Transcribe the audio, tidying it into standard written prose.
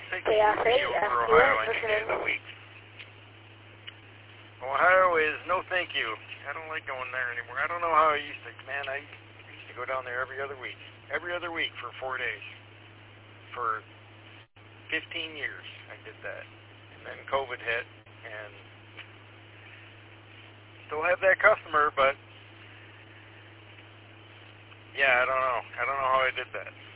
take the movie over Ohio any day of the week. Ohio is no thank you. I don't like going there anymore. I don't know how I used to. Man, I used to go down there every other week. Every other week for 4 days. For 15 years I did that. And then COVID hit, and still have that customer, but yeah, I don't know. I don't know how I did that.